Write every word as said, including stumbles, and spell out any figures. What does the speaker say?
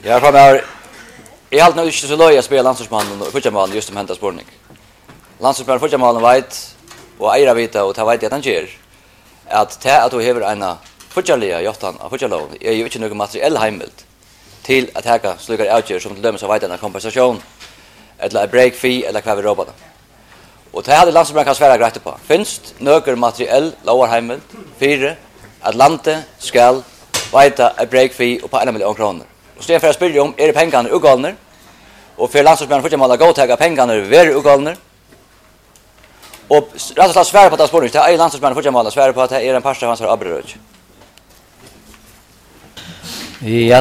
Ja, för mig jag har nog inte så löj att spela landslagsmannen och fotbollsmannen just om hämta spårning. Landslagsmannen och fotbollsmannen vet och eira vita och ta vet att han ger att ta att du har en fotbollsliga jottan av fotbollslov är ju inte något materiell hemligt till att häka slugar outger som till dömes av vet en kompensation eller break fee eller vad vi robbar. Och det hade landslagsmannen kan svära rätt på. Finns något materiell lower hemligt fyra att landet skall veta a break fee och på en miljon kronor. Och så för att spela om är det pengarna ugalner och för landslagsmännen får man gå ta pengarna över ugalner. Och rätt och slett svära på att spårning till är landslagsmännen får man svära på att det är en pasta hans har abröd. Ja,